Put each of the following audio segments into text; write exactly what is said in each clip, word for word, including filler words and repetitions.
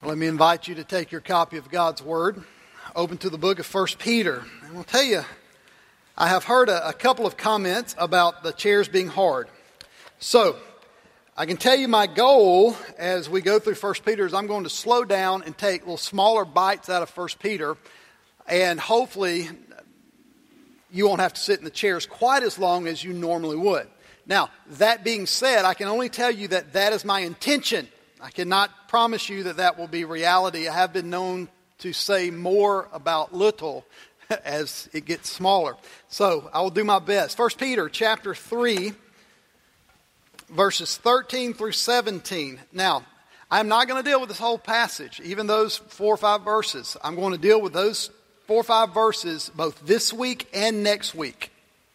Let me invite you to take your copy of God's Word, open to the book of First Peter. And I'll tell you, I have heard a, a couple of comments about the chairs being hard. So, I can tell you my goal as we go through First Peter is I'm going to slow down and take little smaller bites out of First Peter, and hopefully you won't have to sit in the chairs quite as long as you normally would. Now, that being said, I can only tell you that that is my intention. I cannot promise you that that will be reality. I have been known to say more about little as it gets smaller. So, I will do my best. First Peter chapter three, verses thirteen through seventeen. Now, I'm not going to deal with this whole passage, even those four or five verses. I'm going to deal with those four or five verses both this week and next week.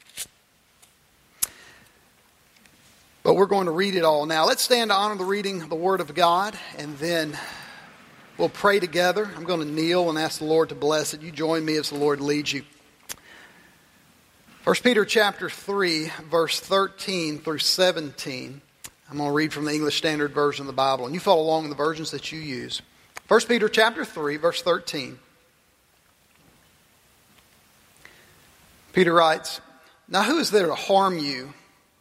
But we're going to read it all now. Let's stand to honor the reading of the Word of God, and then we'll pray together. I'm going to kneel and ask the Lord to bless it. You join me as the Lord leads you. First Peter chapter three, verse thirteen through seventeen. I'm going to read from the English Standard Version of the Bible, and you follow along in the versions that you use. First Peter chapter three, verse thirteen. Peter writes, "Now who is there to harm you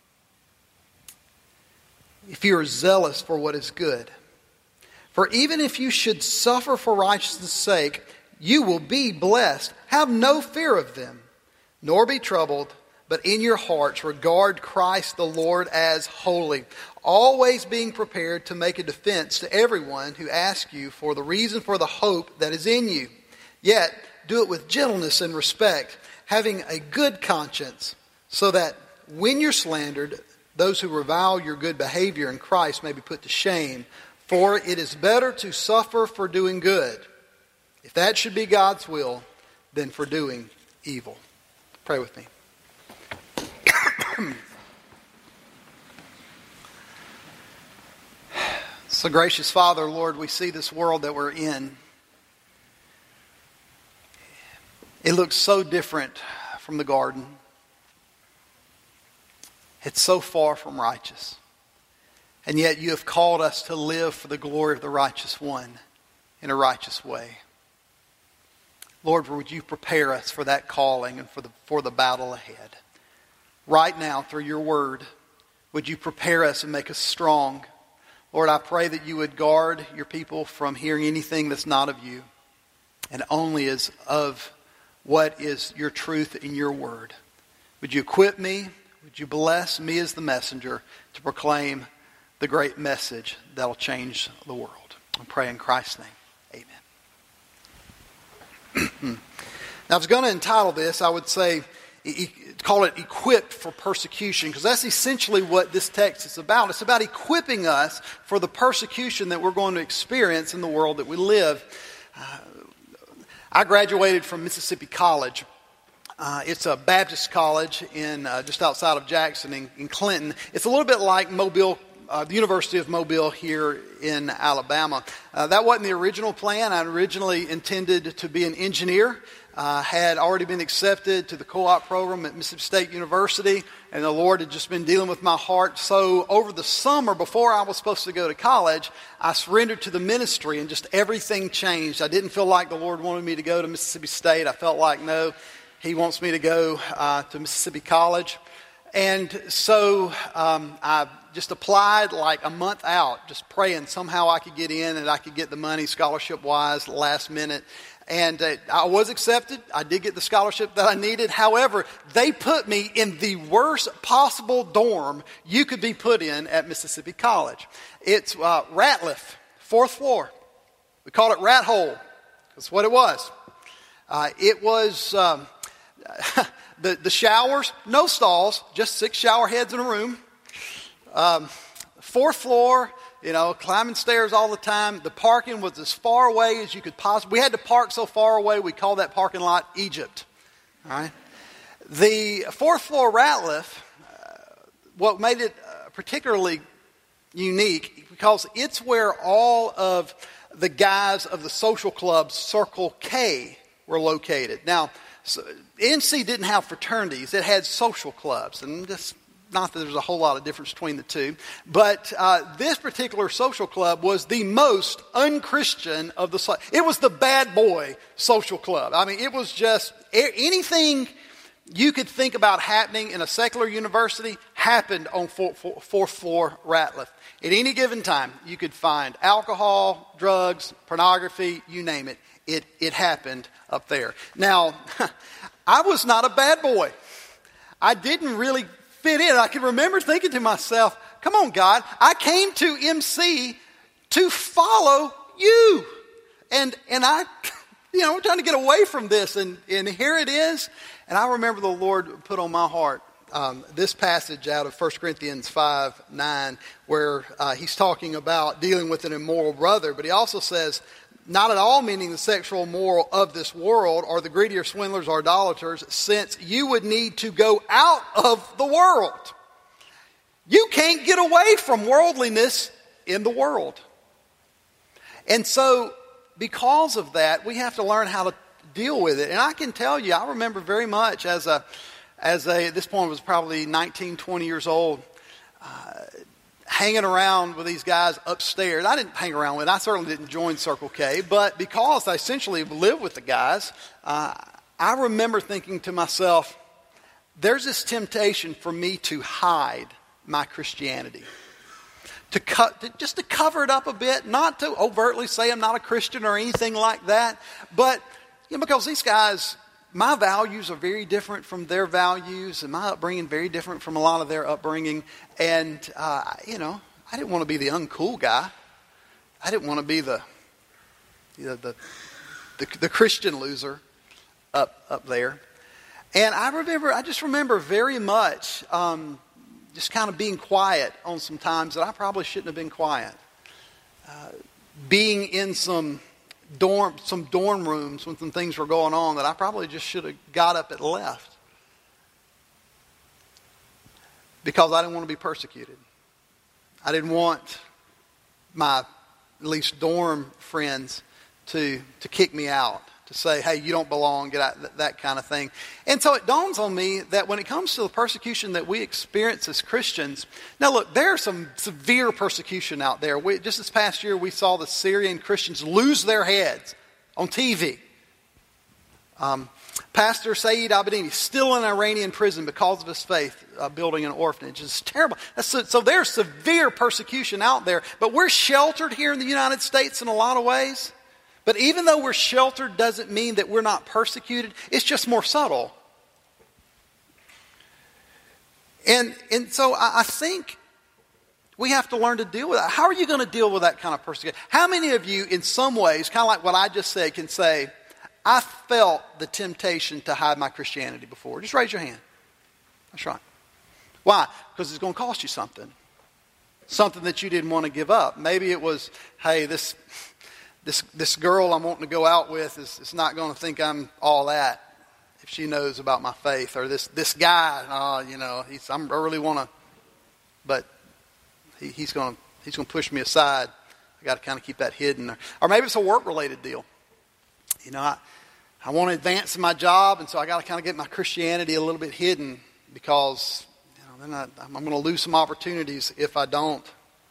if you are zealous for what is good? For even if you should suffer for righteousness' sake, you will be blessed. Have no fear of them, nor be troubled, but in your hearts regard Christ the Lord as holy, always being prepared to make a defense to everyone who asks you for the reason for the hope that is in you. Yet do it with gentleness and respect, having a good conscience, so that when you're slandered, those who revile your good behavior in Christ may be put to shame. For it is better to suffer for doing good, if that should be God's will, than for doing evil." Pray with me. So, gracious Father, Lord, we see this world that we're in. It looks so different from the garden. It's so far from righteous. And yet you have called us to live for the glory of the righteous one in a righteous way. Lord, would you prepare us for that calling and for the, for the battle ahead? Right now, through your word, would you prepare us and make us strong? Lord, I pray that you would guard your people from hearing anything that's not of you and only is of what is your truth in your word. Would you equip me? Would you bless me as the messenger to proclaim the great message that will change the world? I pray in Christ's name. Amen. Now, I was going to entitle this, I would say, call it Equipped for Persecution, because that's essentially what this text is about. It's about equipping us for the persecution that we're going to experience in the world that we live. Uh, I graduated from Mississippi College. Uh, it's a Baptist college in uh, just outside of Jackson in, in Clinton. It's a little bit like Mobile, uh, the University of Mobile here in Alabama. Uh, that wasn't the original plan. I originally intended to be an engineer. I uh, had already been accepted to the co-op program at Mississippi State University, and the Lord had just been dealing with my heart. So over the summer, before I was supposed to go to college, I surrendered to the ministry, and just everything changed. I didn't feel like the Lord wanted me to go to Mississippi State. I felt like, no, He wants me to go uh, to Mississippi College. And so um, I just applied like a month out, just praying somehow I could get in and I could get the money scholarship-wise last minute. And uh, I was accepted. I did get the scholarship that I needed. However, they put me in the worst possible dorm you could be put in at Mississippi College. It's uh, Ratliff, fourth floor. We called it Rat Hole. That's what it was. Uh, it was um, the, the showers, no stalls, just six shower heads in a room. Um, fourth floor. You know, climbing stairs all the time. The parking was as far away as you could possibly. We had to park so far away, we called that parking lot Egypt. All right. The fourth floor Ratliff, uh, what made it uh, particularly unique, because it's where all of the guys of the social club Circle K were located. Now, so N C didn't have fraternities. It had social clubs. And just not that there's a whole lot of difference between the two, but uh, this particular social club was the most unchristian of the, it was the bad boy social club. I mean, it was just anything you could think about happening in a secular university happened on fourth, fourth floor Ratliff. At any given time, you could find alcohol, drugs, pornography, you name it. It, it happened up there. Now, I was not a bad boy. I didn't really fit in. I can remember thinking to myself, come on, God, I came to M C to follow you. And and I, you know, I'm trying to get away from this. And, and here it is. And I remember the Lord put on my heart um, this passage out of First Corinthians five nine, where uh, he's talking about dealing with an immoral brother. But he also says, not at all meaning the sexual moral of this world or the greedy or swindlers or idolaters, since you would need to go out of the world. You can't get away from worldliness in the world. And so, because of that, we have to learn how to deal with it. And I can tell you, I remember very much as a, as a at this point I was probably nineteen, twenty years old, uh, hanging around with these guys upstairs. I didn't hang around with them. I certainly didn't join Circle K, but because I essentially lived with the guys, uh, I remember thinking to myself, there's this temptation for me to hide my Christianity. To cut, to, just to cover it up a bit, not to overtly say I'm not a Christian or anything like that, but you know, because these guys, my values are very different from their values, and my upbringing very different from a lot of their upbringing. And, uh, you know, I didn't want to be the uncool guy. I didn't want to be the, you know, the, the, the Christian loser up, up there. And I remember, I just remember very much um, just kind of being quiet on some times that I probably shouldn't have been quiet. Uh, being in some dorm some dorm rooms when some things were going on that I probably just should have got up and left. Because I didn't want to be persecuted. I didn't want my, at least dorm friends, to, to kick me out. To say, hey, you don't belong, get out, that, that kind of thing. And so it dawns on me that when it comes to the persecution that we experience as Christians, now look, there's some severe persecution out there. We, just this past year, we saw the Syrian Christians lose their heads on T V. Um, Pastor Saeed Abedini still in an Iranian prison because of his faith, uh, building an orphanage. It's terrible. That's so, so there's severe persecution out there, but we're sheltered here in the United States in a lot of ways. But even though we're sheltered doesn't mean that we're not persecuted. It's just more subtle. And, and so I, I think we have to learn to deal with that. How are you going to deal with that kind of persecution? How many of you, in some ways, kind of like what I just said, can say, I felt the temptation to hide my Christianity before? Just raise your hand. That's right. Why? Because it's going to cost you something. Something that you didn't want to give up. Maybe it was, hey, this... This this girl I'm wanting to go out with is, is not going to think I'm all that if she knows about my faith. Or this this guy, uh, you know, he's I'm, I really want to, but he, he's going to he's going to push me aside. I got to kind of keep that hidden. Or, or maybe it's a work related deal. You know, I I want to advance in my job, and so I got to kind of get my Christianity a little bit hidden because you know then I, I'm going to lose some opportunities if I don't.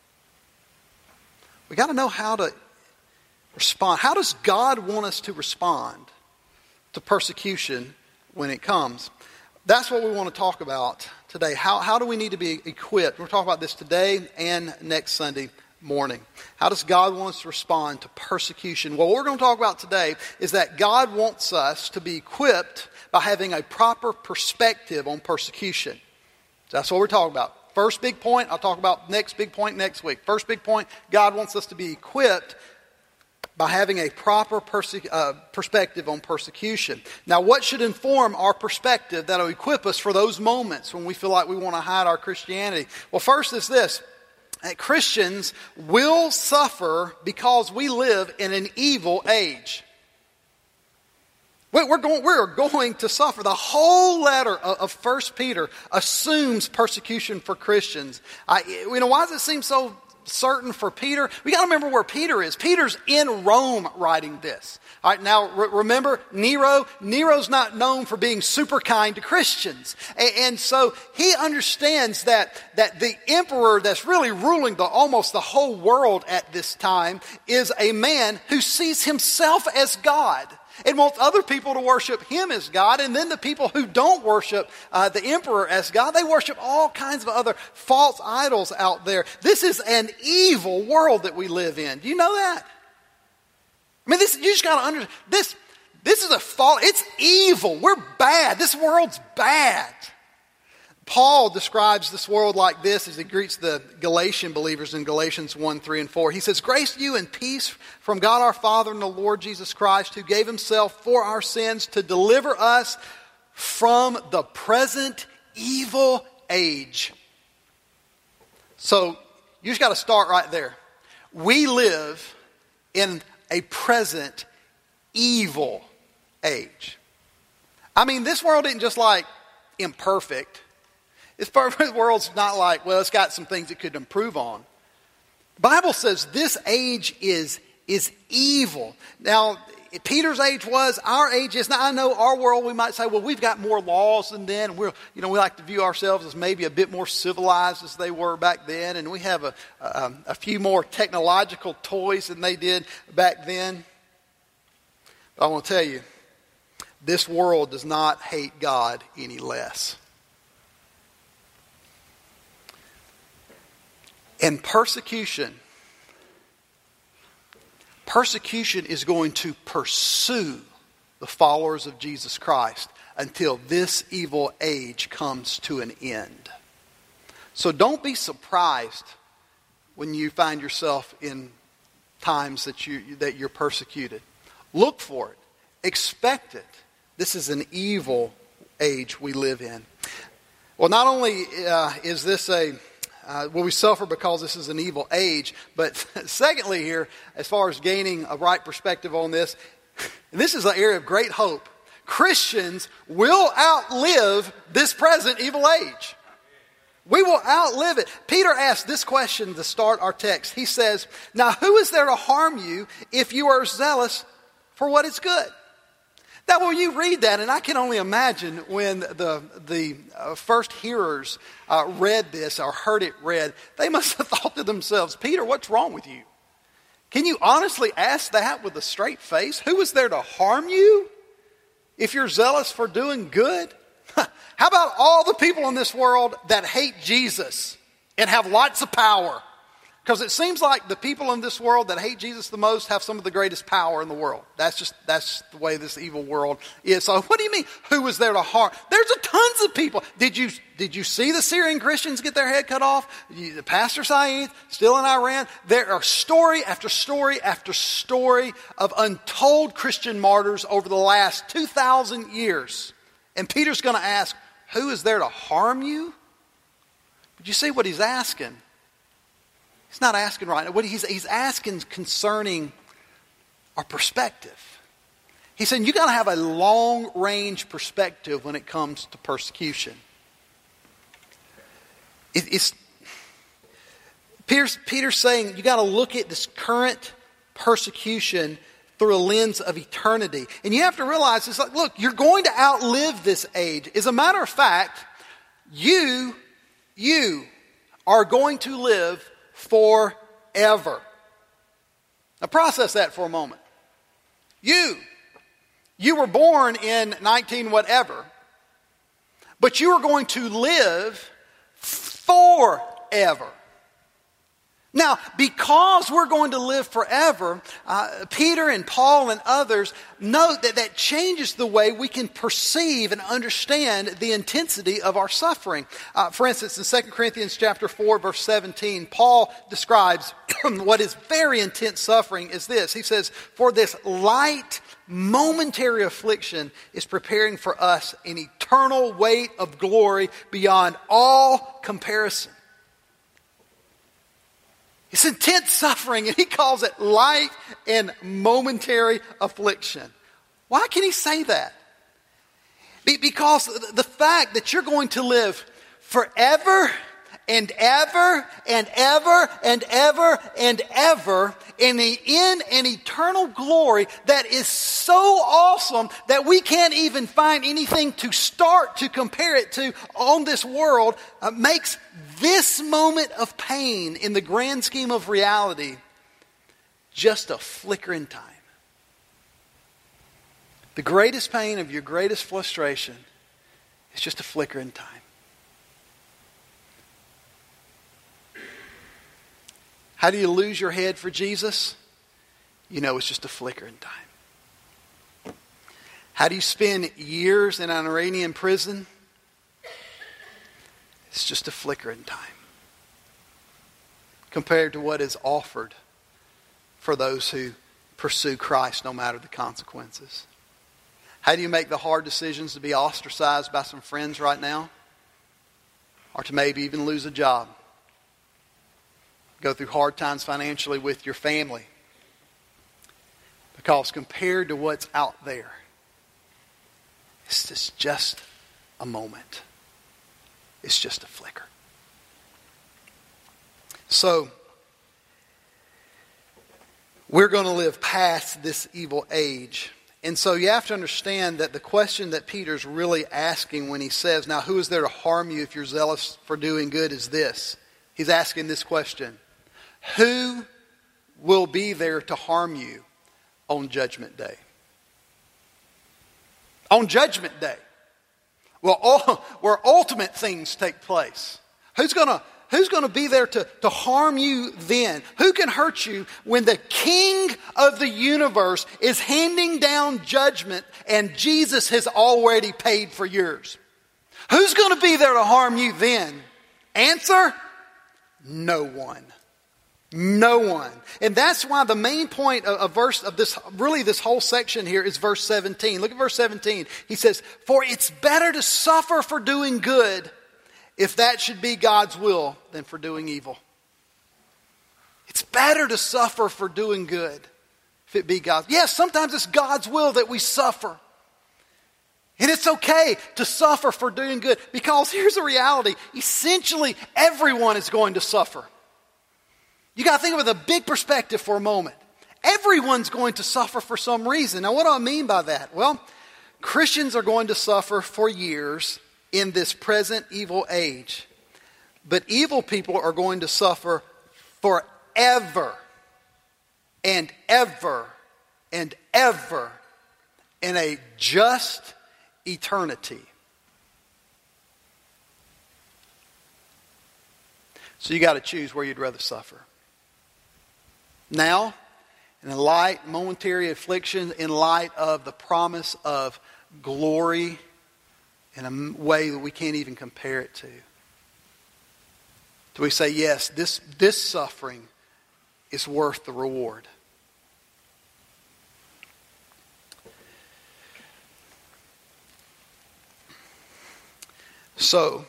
We got to know how to respond. How does God want us to respond to persecution when it comes? That's what we want to talk about today. How, how do we need to be equipped? We're talking about this today and next Sunday morning. How does God want us to respond to persecution? Well, what we're going to talk about today is that God wants us to be equipped by having a proper perspective on persecution. So that's what we're talking about. First big point, I'll talk about next big point next week. First big point, God wants us to be equipped by having a proper perse- uh, perspective on persecution. Now, what should inform our perspective that will equip us for those moments when we feel like we want to hide our Christianity? Well, first is this, that Christians will suffer because we live in an evil age. We're going, we're going to suffer. The whole letter of First Peter assumes persecution for Christians. I, you know, why does it seem so certain for Peter. We got to remember where Peter is. Peter's in Rome writing this. All right, now re- remember Nero? Nero's not known for being super kind to Christians. And, and so he understands that, that the emperor that's really ruling the, almost the whole world at this time is a man who sees himself as God and wants other people to worship him as God. And then the people who don't worship uh, the emperor as God, they worship all kinds of other false idols out there. This is an evil world that we live in. Do you know that? I mean, this, you just got to understand, this, this is a fall, it's evil. We're bad. This world's bad. Paul describes this world like this as he greets the Galatian believers in Galatians one, three, and four. He says, "Grace to you and peace from God our Father and the Lord Jesus Christ, who gave himself for our sins to deliver us from the present evil age." So, you just got to start right there. We live in a present evil age. I mean, this world isn't just like imperfect. This world's not like, well, it's got some things it could improve on. The Bible says this age is, is evil. Now, Peter's age was, our age is. Now, I know our world, we might say, well, we've got more laws than then. We're, you know, we like to view ourselves as maybe a bit more civilized as they were back then. And we have a, a, a few more technological toys than they did back then. But I want to tell you, this world does not hate God any less. And persecution, persecution is going to pursue the followers of Jesus Christ until this evil age comes to an end. So don't be surprised when you find yourself in times that you that you're persecuted. Look for it. Expect it. This is an evil age we live in. Well, not only uh, is this a Uh, will we suffer because this is an evil age? But secondly here, as far as gaining a right perspective on this, and this is an area of great hope. Christians will outlive this present evil age. We will outlive it. Peter asked this question to start our text. He says, "Now who is there to harm you if you are zealous for what is good?" Now, when you read that, and I can only imagine when the the uh, first hearers uh, read this or heard it read, they must have thought to themselves, "Peter, what's wrong with you? Can you honestly ask that with a straight face? Who is there to harm you if you're zealous for doing good?" How about all the people in this world that hate Jesus and have lots of power? Because it seems like the people in this world that hate Jesus the most have some of the greatest power in the world. That's just that's the way this evil world is. So what do you mean, who was there to harm? There's a tons of people. Did you did you see the Syrian Christians get their head cut off? You, the Pastor Saeed, still in Iran. There are story after story after story of untold Christian martyrs over the last two thousand years. And Peter's going to ask, who is there to harm you? But you see what he's asking? He's not asking right now. What he's, he's asking concerning our perspective. He's saying you got to have a long-range perspective when it comes to persecution. It, it's Peter's, Peter's saying you got to look at this current persecution through a lens of eternity. And you have to realize, it's like, look, you're going to outlive this age. As a matter of fact, you, you are going to live forever. Now process that for a moment. You, you were born in nineteen whatever, but you are going to live forever. Now, because we're going to live forever, uh, Peter and Paul and others note that that changes the way we can perceive and understand the intensity of our suffering. Uh, for instance, in Second Corinthians chapter four, verse seventeen, Paul describes what is very intense suffering is this. He says, "For this light, momentary affliction is preparing for us an eternal weight of glory beyond all comparison." It's intense suffering, and he calls it light and momentary affliction. Why can he say that? Be- because the fact that you're going to live forever and ever and ever and ever and ever in, the, in an eternal glory that is so awesome that we can't even find anything to start to compare it to on this world, uh, makes this moment of pain in the grand scheme of reality just a flicker in time. The greatest pain of your greatest frustration is just a flicker in time. How do you lose your head for Jesus? You know it's just a flicker in time. How do you spend years in an Iranian prison? It's just a flicker in time compared to what is offered for those who pursue Christ no matter the consequences. How do you make the hard decisions to be ostracized by some friends right now? Or to maybe even lose a job? Go through hard times financially with your family. Because compared to what's out there, it's just, just a moment. It's just a flicker. So, we're going to live past this evil age. And so you have to understand that the question that Peter's really asking when he says, now who is there to harm you if you're zealous for doing good, is this. He's asking this question. Who will be there to harm you on Judgment Day? On Judgment Day. Well, all, where ultimate things take place. Who's going to Who's going to be there to, to harm you then? Who can hurt you when the King of the universe is handing down judgment and Jesus has already paid for yours? Who's going to be there to harm you then? Answer? No one. No one. And that's why the main point of, of verse of this, really this whole section here is verse seventeen. Look at verse seventeen. He says, for it's better to suffer for doing good, if that should be God's will, than for doing evil. It's better to suffer for doing good, if it be God's. Yes, sometimes it's God's will that we suffer. And it's okay to suffer for doing good, because here's the reality. Essentially, everyone is going to suffer. You got to think of it with a big perspective for a moment. Everyone's going to suffer for some reason. Now, what do I mean by that? Well, Christians are going to suffer for years in this present evil age. But evil people are going to suffer forever and ever and ever in a just eternity. So you got to choose where you'd rather suffer. Now, in a light, momentary affliction, in light of the promise of glory in a way that we can't even compare it to. Do we say, yes, this, this suffering is worth the reward? So,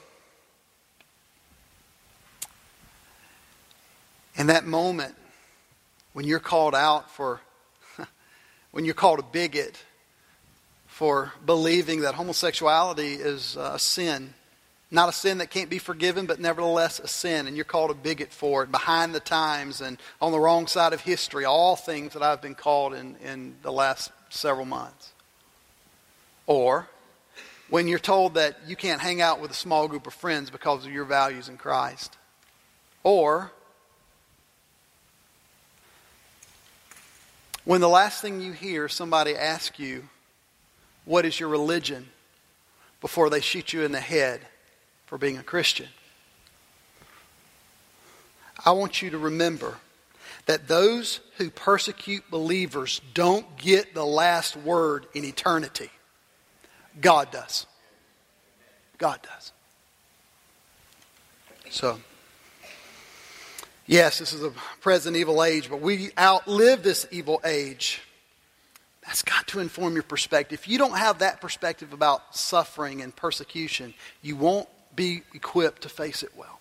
in that moment, when you're called out for, when you're called a bigot for believing that homosexuality is a sin, not a sin that can't be forgiven, but nevertheless a sin, and you're called a bigot for it, behind the times and on the wrong side of history, all things that I've been called in, in the last several months. Or when you're told that you can't hang out with a small group of friends because of your values in Christ. Or when the last thing you hear somebody ask you, what is your religion, before they shoot you in the head for being a Christian. I want you to remember that those who persecute believers don't get the last word in eternity. God does. God does. So, yes, this is a present evil age, but we outlive this evil age. That's got to inform your perspective. If you don't have that perspective about suffering and persecution, you won't be equipped to face it well.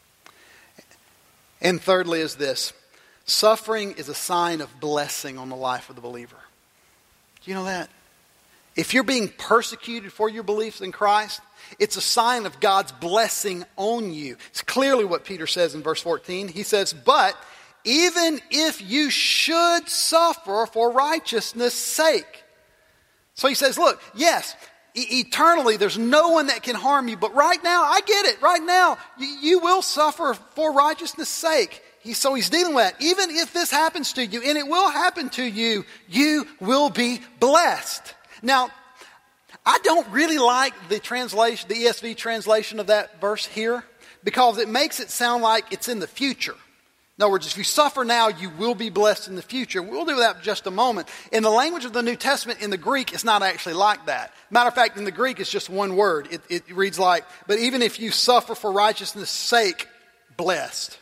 And thirdly is this. Suffering is a sign of blessing on the life of the believer. Do you know that? If you're being persecuted for your beliefs in Christ, it's a sign of God's blessing on you. It's clearly what Peter says in verse fourteen. He says, but even if you should suffer for righteousness' sake. So he says, look, yes, e- eternally there's no one that can harm you, but right now, I get it, right now, you, you will suffer for righteousness' sake. He, so he's dealing with that. Even if this happens to you, and it will happen to you, you will be blessed. Now, I don't really like the translation, the E S V translation of that verse here, because it makes it sound like it's in the future. In other words, if you suffer now, you will be blessed in the future. We'll do that in just a moment. In the language of the New Testament, in the Greek, it's not actually like that. Matter of fact, in the Greek, it's just one word. It, it reads like, but even if you suffer for righteousness' sake, blessed.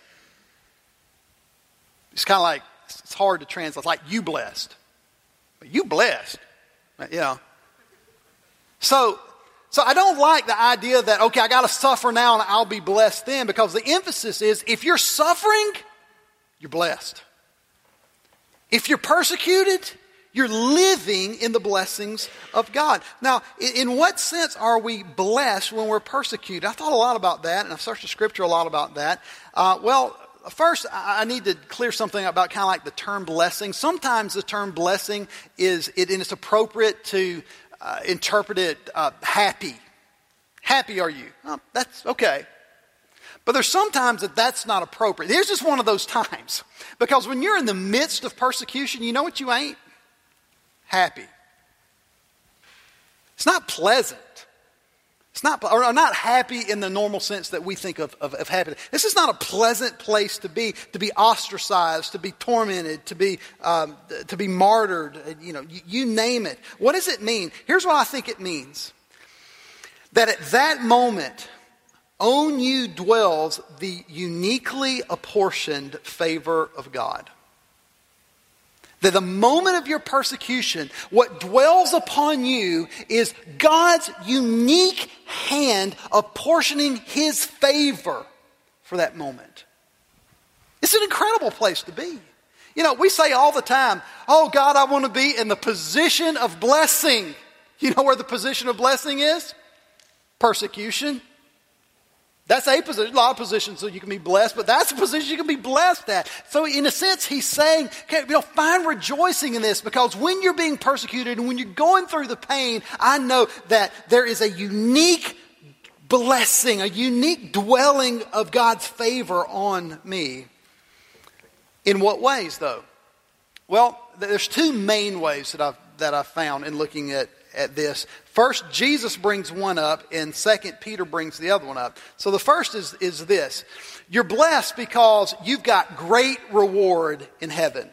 It's kind of like, it's hard to translate. It's like you blessed. But you blessed. Yeah. So, so I don't like the idea that, okay, I got to suffer now and I'll be blessed then, because the emphasis is if you're suffering, you're blessed. If you're persecuted, you're living in the blessings of God. Now, in what sense are we blessed when we're persecuted? I thought a lot about that, and I've searched the scripture a lot about that. Uh, well, first, I need to clear something about kind of like the term blessing. Sometimes the term blessing is, it, and it's appropriate to uh, interpret it uh, happy. Happy are you? Oh, that's okay. But there's sometimes that that's not appropriate. Here's just one of those times. Because when you're in the midst of persecution, you know what you ain't? Happy. It's not pleasant. It's not, or not happy in the normal sense that we think of, of, of happiness. This is not a pleasant place to be, to be ostracized, to be tormented, to be, um, to be martyred, you know, you, you name it. What does it mean? Here's what I think it means. That at that moment, on you dwells the uniquely apportioned favor of God. That the moment of your persecution, what dwells upon you is God's unique hand apportioning His favor for that moment. It's an incredible place to be. You know, we say all the time, oh God, I want to be in the position of blessing. You know where the position of blessing is? Persecution. That's a position, a lot of positions so you can be blessed, but that's a position you can be blessed at. So in a sense, he's saying, okay, you know, find rejoicing in this, because when you're being persecuted and when you're going through the pain, I know that there is a unique blessing, a unique dwelling of God's favor on me. In what ways, though? Well, there's two main ways that I've, that I've found in looking at at this. First, Jesus brings one up, and second, Peter brings the other one up. So the first is, is this. You're blessed because you've got great reward in heaven.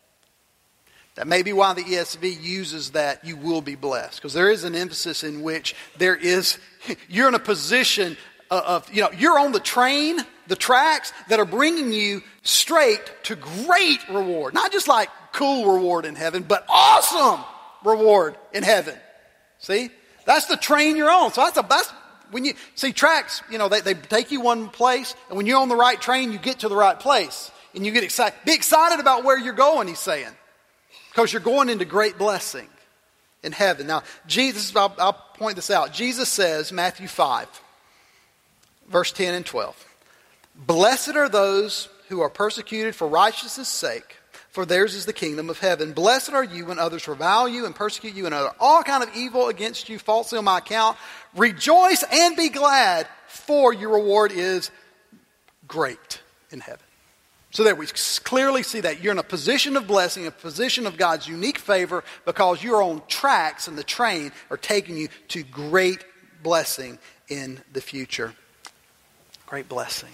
That may be why the E S V uses that you will be blessed. Because there is an emphasis in which there is, you're in a position of, of, you know, you're on the train, the tracks that are bringing you straight to great reward. Not just like cool reward in heaven, but awesome reward in heaven. See? That's the train you're on. So that's a, that's when you see tracks, you know, they, they take you one place, and when you're on the right train, you get to the right place. And you get excited. Be excited about where you're going, he's saying. Because you're going into great blessing in heaven. Now, Jesus, I'll, I'll point this out. Jesus says, Matthew five, verse ten and twelve. Blessed are those who are persecuted for righteousness' sake, for theirs is the kingdom of heaven. Blessed are you when others revile you and persecute you and utter all kind of evil against you falsely on my account. Rejoice and be glad, for your reward is great in heaven. So there we clearly see that you're in a position of blessing, a position of God's unique favor, because you're on tracks and the train are taking you to great blessing in the future. Great blessing.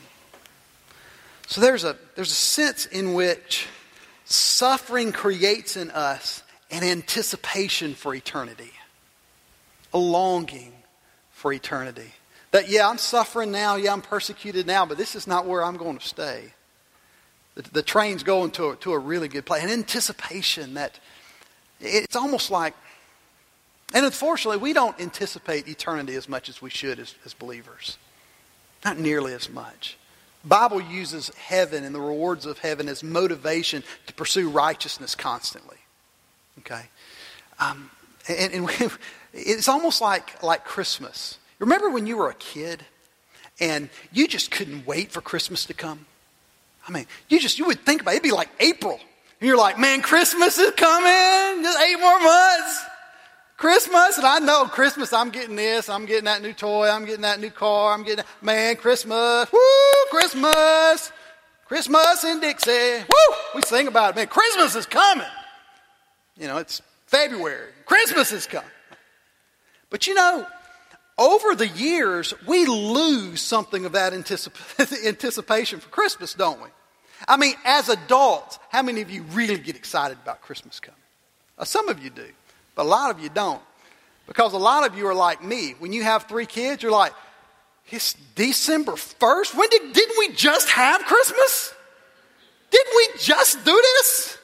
So there's a there's a sense in which suffering creates in us an anticipation for eternity. A longing for eternity. That, yeah, I'm suffering now, yeah, I'm persecuted now, but this is not where I'm going to stay. The, the train's going to a, to a really good place. An anticipation that it's almost like, and unfortunately, we don't anticipate eternity as much as we should as, as believers. Not nearly as much. The Bible uses heaven and the rewards of heaven as motivation to pursue righteousness constantly. Okay? Um, And, and we, it's almost like, like Christmas. Remember when you were a kid and you just couldn't wait for Christmas to come? I mean, you just, you would think about it. It'd be like April. And you're like, man, Christmas is coming. Just eight more months. Christmas. And I know Christmas, I'm getting this. I'm getting that new toy. I'm getting that new car. I'm getting, man, Christmas. Woo, Christmas. Christmas in Dixie. Woo, we sing about it. Man, Christmas is coming. You know, it's February. Christmas is coming. But you know, over the years, we lose something of that anticip- anticipation for Christmas, don't we? I mean, as adults, how many of you really get excited about Christmas coming? Uh, some of you do, but a lot of you don't. Because a lot of you are like me. When you have three kids, you're like, it's December first? When did, didn't we just have Christmas? Didn't we just do this?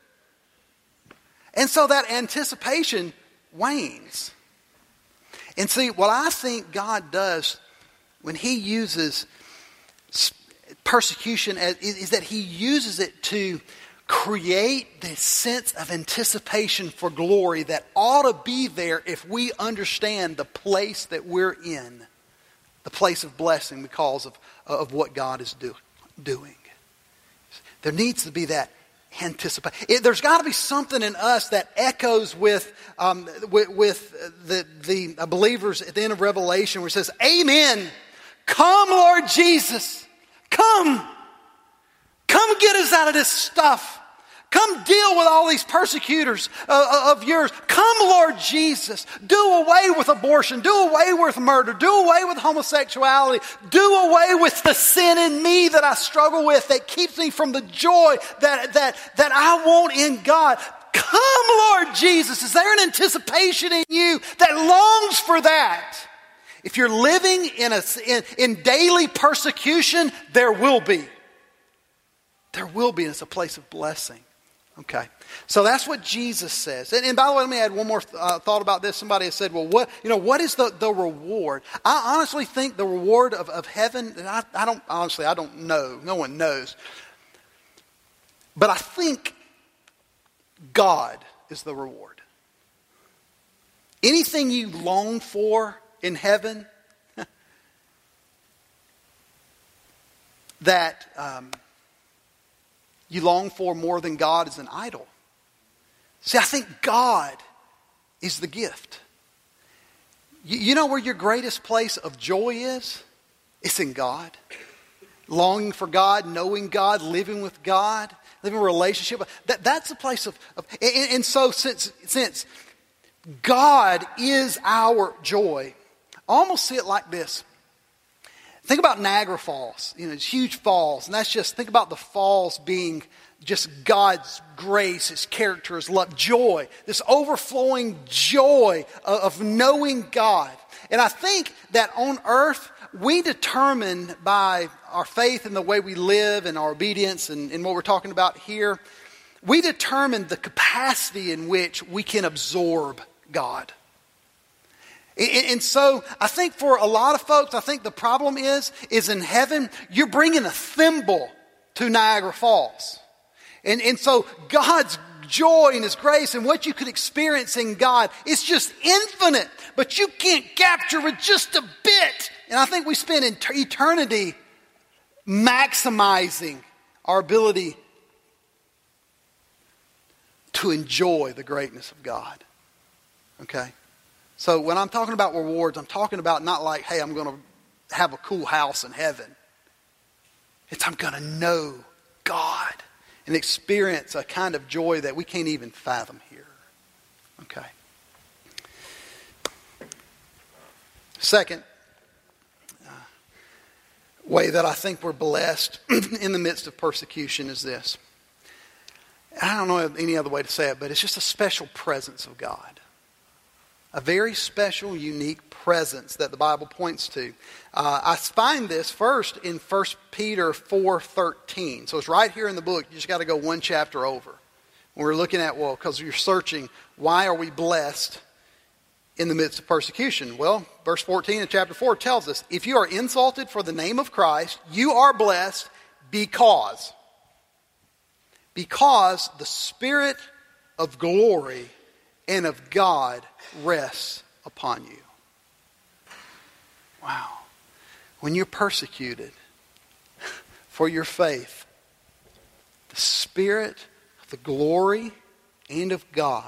And so that anticipation wanes. And see, what I think God does when he uses persecution as, is that he uses it to create this sense of anticipation for glory that ought to be there if we understand the place that we're in, the place of blessing because of, of what God is do, doing. There needs to be that anticipation. There's got to be something in us that echoes with um, with, with the, the believers at the end of Revelation where it says, Amen. Come, Lord Jesus. Come. Come get us out of this stuff. Come deal with all these persecutors uh, of yours. Come, Lord Jesus. Do away with abortion. Do away with murder. Do away with homosexuality. Do away with the sin in me that I struggle with that keeps me from the joy that, that, that I want in God. Come, Lord Jesus. Is there an anticipation in you that longs for that? If you're living in, a, in, in daily persecution, there will be. There will be. It's a place of blessing. Okay, so that's what Jesus says. And, and by the way, let me add one more th- uh, thought about this. Somebody has said, well, what you know, what is the, the reward? I honestly think the reward of, of heaven, and I, I don't, honestly, I don't know. No one knows. But I think God is the reward. Anything you long for in heaven that... Um, you long for more than God is an idol. See, I think God is the gift. You, you know where your greatest place of joy is? It's in God. Longing for God, knowing God, living with God, living in a relationship. That, that's a place of... of and, and so since, since God is our joy, I almost see it like this. Think about Niagara Falls, you know, it's huge falls. And that's just, think about the falls being just God's grace, His character, His love, joy. This overflowing joy of, of knowing God. And I think that on earth, we determine by our faith and the way we live and our obedience and, and what we're talking about here, we determine the capacity in which we can absorb God. And so I think for a lot of folks, I think the problem is, is in heaven, you're bringing a thimble to Niagara Falls. And, and so God's joy and His grace and what you could experience in God is just infinite, but you can't capture it just a bit. And I think we spend eternity maximizing our ability to enjoy the greatness of God. Okay? So when I'm talking about rewards, I'm talking about not like, hey, I'm going to have a cool house in heaven. It's I'm going to know God and experience a kind of joy that we can't even fathom here. Okay. Second uh, way that I think we're blessed in the midst of persecution is this. I don't know any other way to say it, but it's just a special presence of God. A very special, unique presence that the Bible points to. Uh, I find this first in First Peter four thirteen. So it's right here in the book. You just got to go one chapter over. When we're looking at, well, because you're searching, why are we blessed in the midst of persecution? Well, verse fourteen of chapter four tells us, if you are insulted for the name of Christ, you are blessed because, because the Spirit of glory and of God rests upon you. Wow. When you're persecuted for your faith, the Spirit of the glory and of God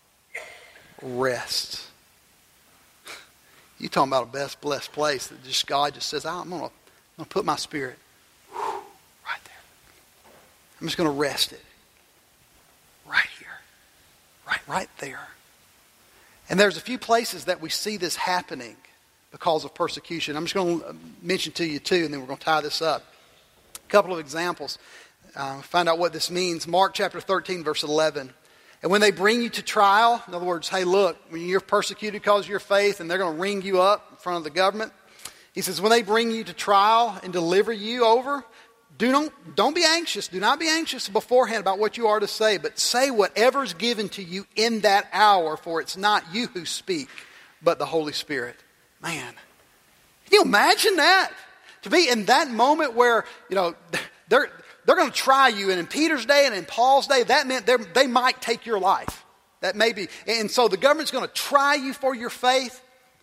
rests. You talking about a best blessed place that just God just says, I'm going to I'm gonna put my Spirit whew, right there. I'm just going to rest it right here, right, right there. And there's a few places that we see this happening because of persecution. I'm just going to mention to you two, and then we're going to tie this up. A couple of examples. Uh, find out what this means. Mark chapter thirteen, verse eleven. And when they bring you to trial, in other words, hey, look, when you're persecuted because of your faith, and they're going to ring you up in front of the government, he says, when they bring you to trial and deliver you over, do not, don't be anxious. Do not be anxious beforehand about what you are to say, but say whatever is given to you in that hour, for it's not you who speak, but the Holy Spirit. Man, can you imagine that? To be in that moment where, you know, they're... They're going to try you, and in Peter's day and in Paul's day, that meant they might take your life. That may be. And so the government's going to try you for your faith.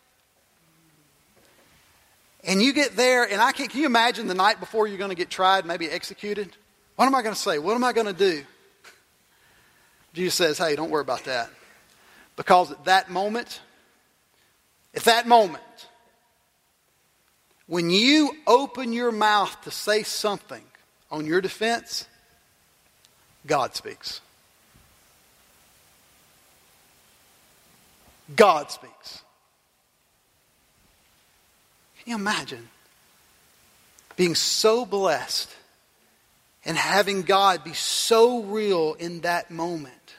And you get there, and I can't, can you imagine the night before you're going to get tried, maybe executed? What am I going to say? What am I going to do? Jesus says, hey, don't worry about that. Because at that moment, at that moment, when you open your mouth to say something on your defense, God speaks. God speaks. Can you imagine being so blessed and having God be so real in that moment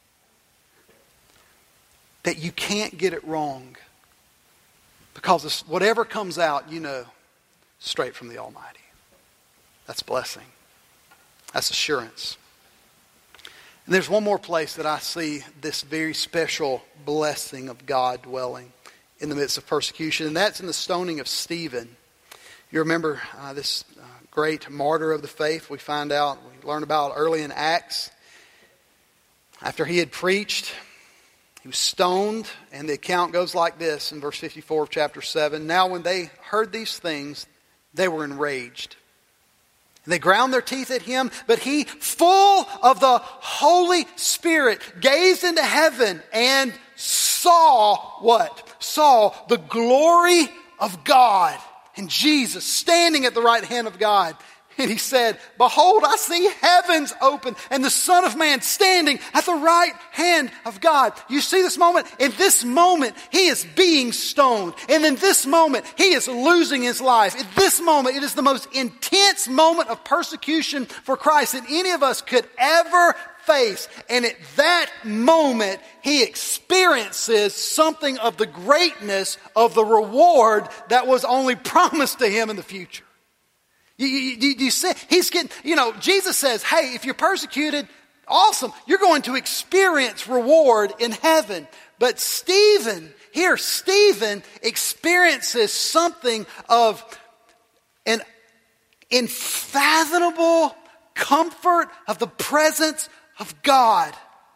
that you can't get it wrong? Because whatever comes out, you know, straight from the Almighty. That's blessing. That's assurance. And there's one more place that I see this very special blessing of God dwelling in the midst of persecution, and that's in the stoning of Stephen. You remember uh, this uh, great martyr of the faith we find out, we learn about early in Acts. After he had preached, he was stoned, and the account goes like this in verse fifty-four of chapter seven. Now when they heard these things, they were enraged. They ground their teeth at him, but he, full of the Holy Spirit, gazed into heaven and saw what? Saw the glory of God and Jesus standing at the right hand of God. And he said, behold, I see heavens open and the Son of Man standing at the right hand of God. You see this moment? In this moment, he is being stoned. And in this moment, he is losing his life. In this moment, it is the most intense moment of persecution for Christ that any of us could ever face. And at that moment, he experiences something of the greatness of the reward that was only promised to him in the future. You, you, you see, he's getting, you know, Jesus says, hey, if you're persecuted, awesome. You're going to experience reward in heaven. But Stephen, here, Stephen experiences something of an unfathomable comfort of the presence of God.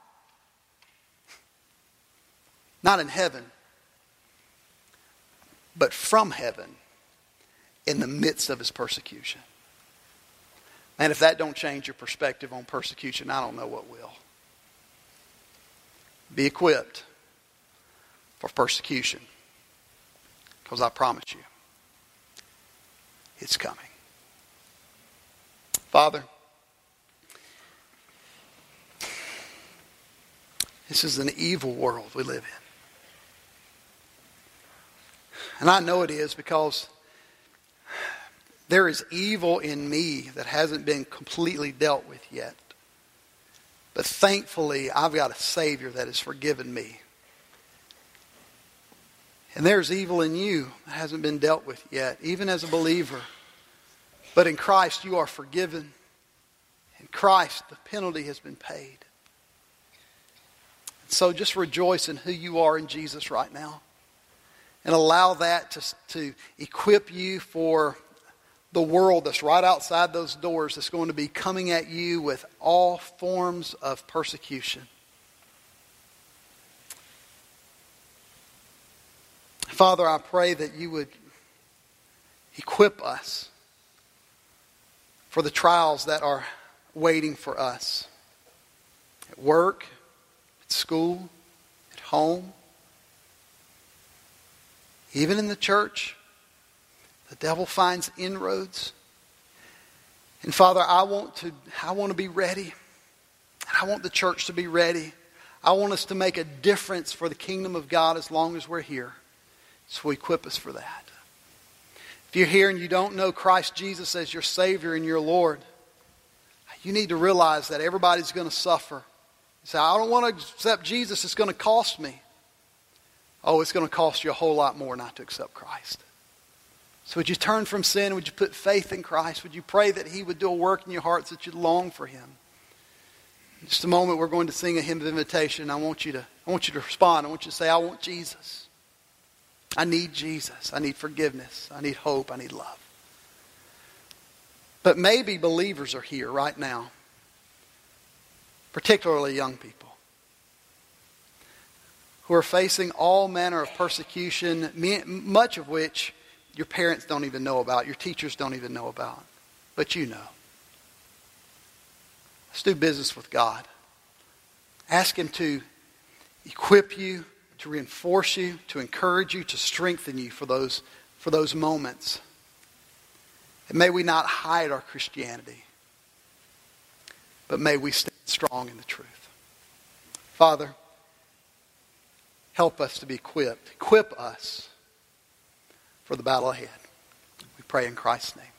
Not in heaven, but from heaven. In the midst of his persecution. And if that don't change your perspective on persecution, I don't know what will. Be equipped for persecution. Because I promise you, it's coming. Father, this is an evil world we live in. And I know it is because there is evil in me that hasn't been completely dealt with yet. But thankfully, I've got a Savior that has forgiven me. And there's evil in you that hasn't been dealt with yet, even as a believer. But in Christ, you are forgiven. In Christ, the penalty has been paid. So just rejoice in who you are in Jesus right now. And allow that to, to equip you for the world that's right outside those doors that's going to be coming at you with all forms of persecution. Father, I pray that you would equip us for the trials that are waiting for us at work, at school, at home, even in the church. The devil finds inroads. And Father, I want to I want to be ready. And I want the church to be ready. I want us to make a difference for the kingdom of God as long as we're here. So equip us for that. If you're here and you don't know Christ Jesus as your Savior and your Lord, you need to realize that everybody's going to suffer. You say, I don't want to accept Jesus. It's going to cost me. Oh, it's going to cost you a whole lot more not to accept Christ. So would you turn from sin? Would you put faith in Christ? Would you pray that He would do a work in your hearts that you'd long for Him? In just a moment, we're going to sing a hymn of invitation. I want you to, I want you to respond. I want you to say, I want Jesus. I need Jesus. I need forgiveness. I need hope. I need love. But maybe believers are here right now, particularly young people, who are facing all manner of persecution, much of which your parents don't even know about, your teachers don't even know about, but you know. Let's do business with God. Ask Him to equip you, to reinforce you, to encourage you, to strengthen you for those, for those moments. And may we not hide our Christianity, but may we stand strong in the truth. Father, help us to be equipped. Equip us for the battle ahead. We pray in Christ's name.